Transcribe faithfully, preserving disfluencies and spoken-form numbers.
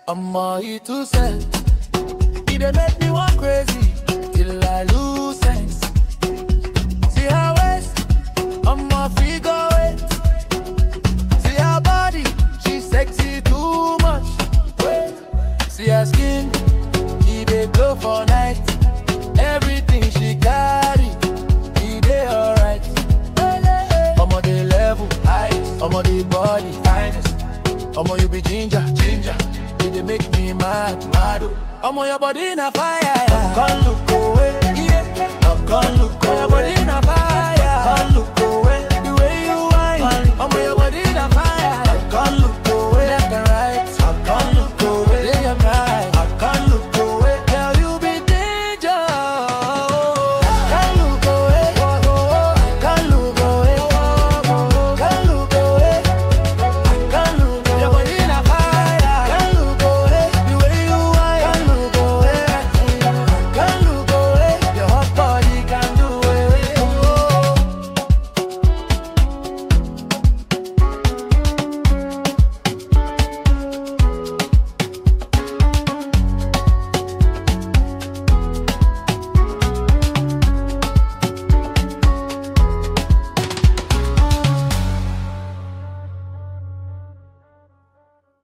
I'm all you to sell. He dey make me walk crazy till I lose sense. See her waist, I'm a figure eight. See her body, she sexy too much. Wait. See her skin, he dey glow for night. Everything she carry, he dey alright. I'm on the level, I'm on the body, finest. I'm on you be ginger, ginger. You dey make me mad, mad. I'm on your body in a fire. I can't look away, yeah. I can't look away. Your body in a fire. I can't look